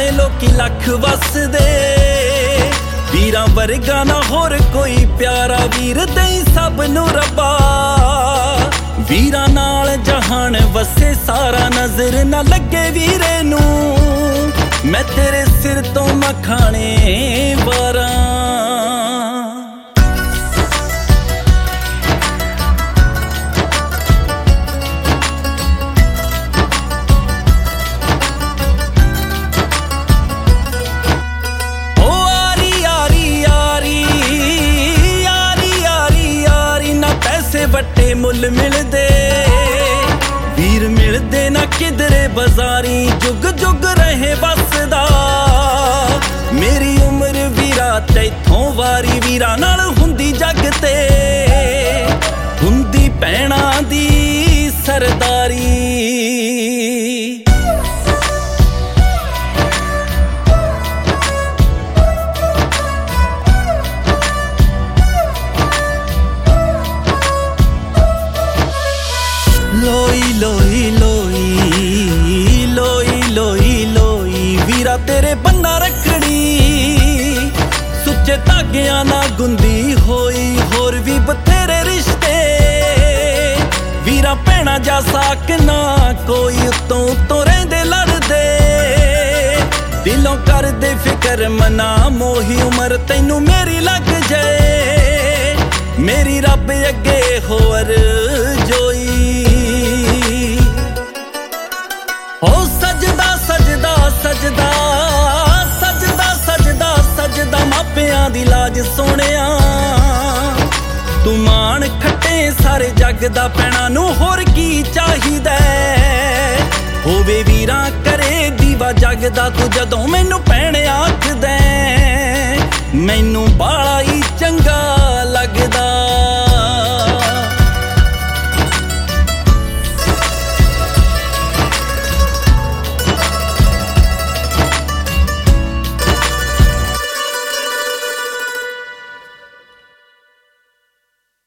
ਨੇ ਲੋਕੀ ਲੱਖ ਵਸਦੇ, ਵੀਰਾਂ ਵਰਗਾ ਨਾ ਹੋਰ ਕੋਈ ਪਿਆਰਾ ਵੀਰ ਦੇਈ ਸਭ ਨੂੰ ਰੱਬਾ। ਵੀਰਾਂ ਨਾਲ ਜਹਾਨ ਵਸੇ ਸਾਰਾ, ਨਜ਼ਰ ਨਾ ਲੱਗੇ ਵੀਰੇ ਨੂੰ, ਮੈਂ ਤੇਰੇ ਸਿਰ ਤੋਂ ਮਖਾਣੇ ਵਾਰਾਂ। ਵੱਟੇ ਮੁੱਲ ਮਿਲਦੇ ਵੀਰ ਮਿਲਦੇ ਨਾ ਕਿਧਰੇ ਬਾਜ਼ਾਰੀ, ਜੁਗ ਜੁਗ ਰਹੇ ਬਸਦਾ ਮੇਰੀ ਉਮਰ ਵੀਰਾ ਤੈਥੋਂ ਵਾਰੀ। ਵੀਰਾਂ ਨਾਲ ਹੁੰਦੀ ਜੱਗ ਤੇ ਹੁੰਦੀ ਭੈਣਾਂ ਦੀ ਸਰਦਾਰੀ। ਲੋਈ ਲੋਈ ਲੋਈ ਲੋਈ ਲੋਈ ਲੋਈ ਵੀਰਾ ਤੇਰੇ ਬੰਨਾ ਰੱਖੜੀ, ਸੁੱਚੇ ਧਾਗਿਆਂ ਨਾਲ ਗੁੰਦੀ ਹੋਈ। ਹੋਰ ਵੀ ਬਥੇਰੇ ਰਿਸ਼ਤੇ ਵੀਰਾ ਭੈਣਾਂ ਜਾ ਸਾਕ ਨਾ ਕੋਈ, ਉੱਤੋਂ ਉੱਤੋਂ ਰਹਿੰਦੇ ਲੜਦੇ ਦਿਲੋਂ ਕਰਦੇ ਫਿਕਰ ਮਨਾ ਮੋਹੀ। ਉਮਰ ਤੈਨੂੰ ਮੇਰੀ ਲੱਗ ਜਾਏ ਮੇਰੀ ਰੱਬ ਅੱਗੇ ਹੋਰ ਜੋਈ। ਹੋ ਸਜਦਾ ਸਜਦਾ ਸਜਦਾ ਸਜਦਾ ਸਜਦਾ ਸਜਦਾ ਮਾਪਿਆਂ ਦੀ ਲਾਜ ਸੋਹਣਿਆ, ਤੂੰ ਮਾਣ ਖੱਟੇ ਸਾਰੇ ਜੱਗ ਦਾ ਭੈਣਾਂ ਨੂੰ ਹੋਰ ਕੀ ਚਾਹੀਦਾ। ਹੋਵੇ ਵੀਰਾਂ ਕਰੇ ਦੀਵਾ ਜੱਗ ਦਾ, ਤੂੰ ਜਦੋਂ ਮੈਨੂੰ ਭੈਣ ਆਖਦਾ ਮੈਨੂੰ ਬਾਲਾ ਹੀ ਚੰਗਾ